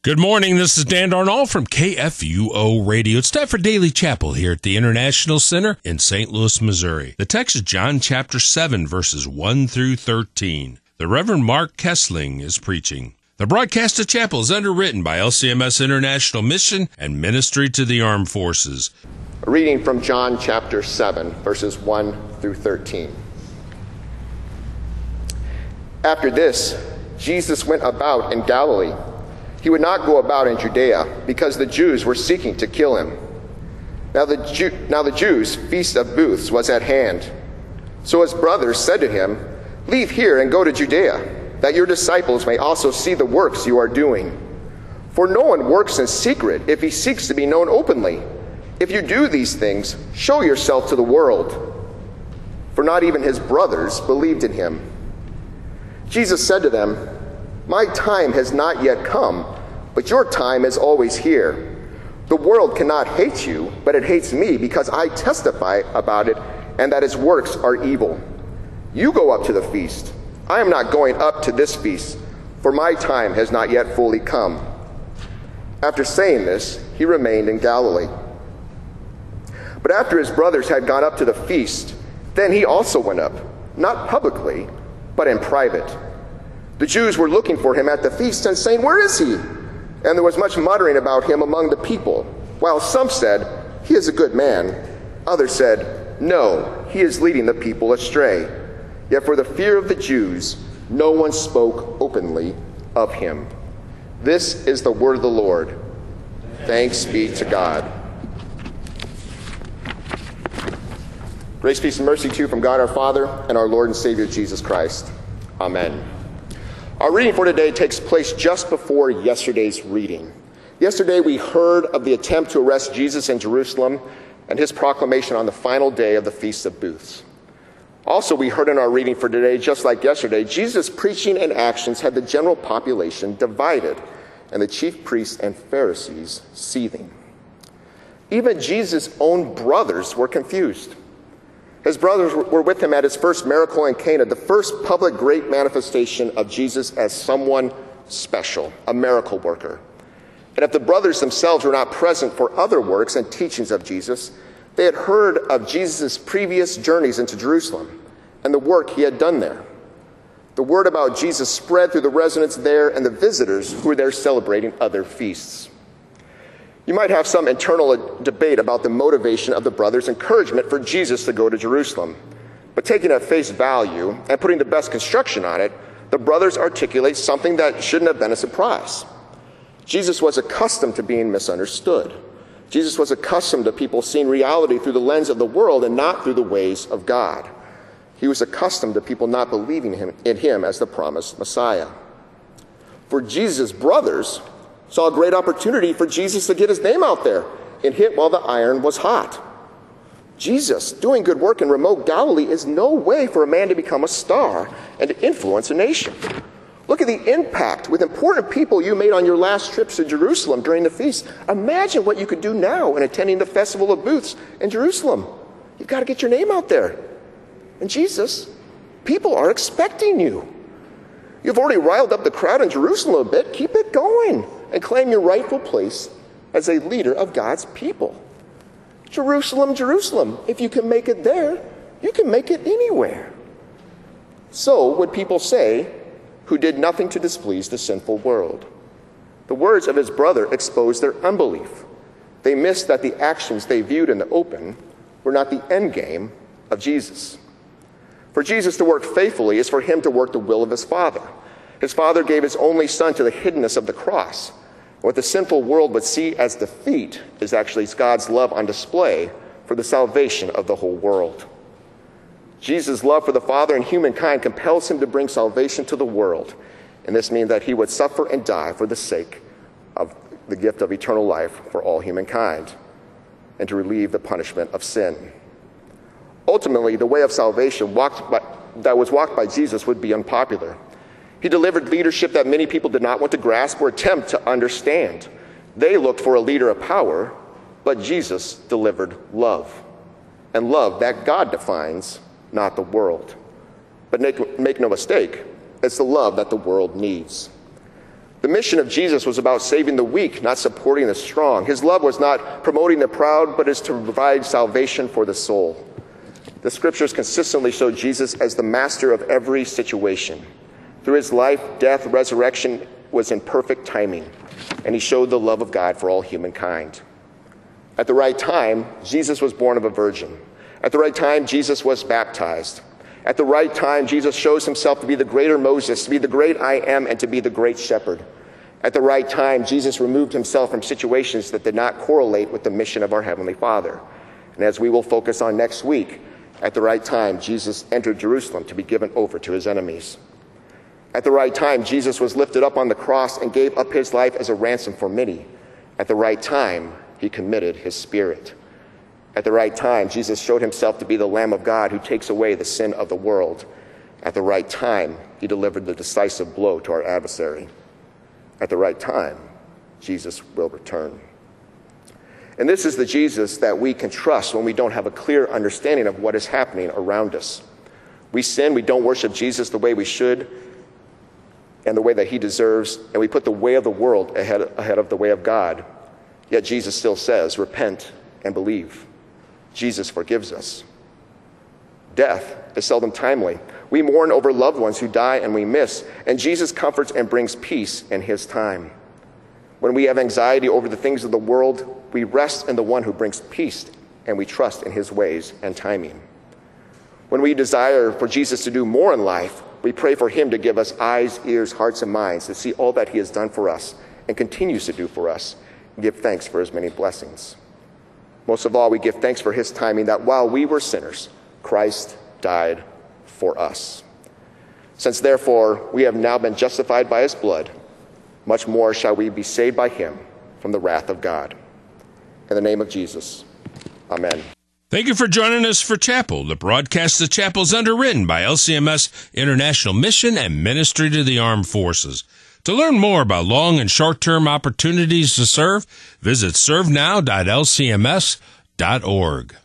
Good morning. This is Dan Darnall from KFUO Radio. It's time for Daily Chapel here at the International Center in St. Louis, Missouri. The text is John chapter 7, verses 1 through 13. The Reverend Mark Kessling is preaching. The broadcast of chapel is underwritten by LCMS International Mission and Ministry to the Armed Forces. A reading from John chapter 7, verses 1 through 13. After this, Jesus went about in Galilee. He would not go about in Judea, because the Jews were seeking to kill him. Now the Jews' feast of booths was at hand. So his brothers said to him, "Leave here and go to Judea, that your disciples may also see the works you are doing. For no one works in secret if he seeks to be known openly. If you do these things, show yourself to the world." For not even his brothers believed in him. Jesus said to them, "My time has not yet come, but your time is always here. The world cannot hate you, but it hates me because I testify about it and that its works are evil. You go up to the feast. I am not going up to this feast, for my time has not yet fully come." After saying this, he remained in Galilee. But after his brothers had gone up to the feast, then he also went up, not publicly, but in private. The Jews were looking for him at the feast and saying, "Where is he?" And there was much muttering about him among the people, while some said, "He is a good man." Others said, "No, he is leading the people astray." Yet for the fear of the Jews, no one spoke openly of him. This is the word of the Lord. Thanks be to God. Grace, peace, and mercy to you from God our Father and our Lord and Savior Jesus Christ. Amen. Our reading for today takes place just before yesterday's reading. Yesterday we heard of the attempt to arrest Jesus in Jerusalem and his proclamation on the final day of the Feast of Booths. Also, we heard in our reading for today, just like yesterday, Jesus' preaching and actions had the general population divided and the chief priests and Pharisees seething. Even Jesus' own brothers were confused. His brothers were with him at his first miracle in Cana, the first public great manifestation of Jesus as someone special, a miracle worker. And if the brothers themselves were not present for other works and teachings of Jesus, they had heard of Jesus' previous journeys into Jerusalem and the work he had done there. The word about Jesus spread through the residents there and the visitors who were there celebrating other feasts. You might have some internal debate about the motivation of the brothers' encouragement for Jesus to go to Jerusalem. But taking at face value and putting the best construction on it, the brothers articulate something that shouldn't have been a surprise. Jesus was accustomed to being misunderstood. Jesus was accustomed to people seeing reality through the lens of the world and not through the ways of God. He was accustomed to people not believing in him as the promised Messiah. For Jesus' brothers saw a great opportunity for Jesus to get his name out there and hit while the iron was hot. Jesus doing good work in remote Galilee is no way for a man to become a star and to influence a nation. Look at the impact with important people you made on your last trips to Jerusalem during the feast. Imagine what you could do now in attending the Festival of Booths in Jerusalem. You've got to get your name out there. And Jesus, people are expecting you. You've already riled up the crowd in Jerusalem a bit. Keep it going and claim your rightful place as a leader of God's people. Jerusalem, Jerusalem, if you can make it there, you can make it anywhere. So would people say, who did nothing to displease the sinful world. The words of his brother exposed their unbelief. They missed that the actions they viewed in the open were not the end game of Jesus. For Jesus to work faithfully is for him to work the will of his Father. His Father gave his only Son to the hiddenness of the cross. What the sinful world would see as defeat is actually God's love on display for the salvation of the whole world. Jesus' love for the Father and humankind compels him to bring salvation to the world. And this means that he would suffer and die for the sake of the gift of eternal life for all humankind and to relieve the punishment of sin. Ultimately, the way of salvation that was walked by Jesus would be unpopular. He delivered leadership that many people did not want to grasp or attempt to understand. They looked for a leader of power, but Jesus delivered love. And love that God defines, not the world. But make no mistake, it's the love that the world needs. The mission of Jesus was about saving the weak, not supporting the strong. His love was not promoting the proud, but is to provide salvation for the soul. The scriptures consistently show Jesus as the master of every situation. Through his life, death, resurrection was in perfect timing, and he showed the love of God for all humankind. At the right time, Jesus was born of a virgin. At the right time, Jesus was baptized. At the right time, Jesus shows himself to be the greater Moses, to be the great I am, and to be the great shepherd. At the right time, Jesus removed himself from situations that did not correlate with the mission of our Heavenly Father. And as we will focus on next week, at the right time, Jesus entered Jerusalem to be given over to his enemies. At the right time, Jesus was lifted up on the cross and gave up his life as a ransom for many. At the right time, he committed his spirit. At the right time, Jesus showed himself to be the Lamb of God who takes away the sin of the world. At the right time, he delivered the decisive blow to our adversary. At the right time, Jesus will return. And this is the Jesus that we can trust when we don't have a clear understanding of what is happening around us. We sin, we don't worship Jesus the way we should and the way that he deserves, and we put the way of the world ahead of the way of God. Yet Jesus still says, repent and believe. Jesus forgives us. Death is seldom timely. We mourn over loved ones who die and we miss, and Jesus comforts and brings peace in his time. When we have anxiety over the things of the world, we rest in the one who brings peace, and we trust in his ways and timing. When we desire for Jesus to do more in life, we pray for him to give us eyes, ears, hearts, and minds to see all that he has done for us and continues to do for us, and give thanks for his many blessings. Most of all, we give thanks for his timing, that while we were sinners, Christ died for us. Since therefore we have now been justified by his blood, much more shall we be saved by him from the wrath of God. In the name of Jesus, amen. Thank you for joining us for Chapel. The broadcast of Chapel is underwritten by LCMS International Mission and Ministry to the Armed Forces. To learn more about long and short-term opportunities to serve, visit servenow.lcms.org.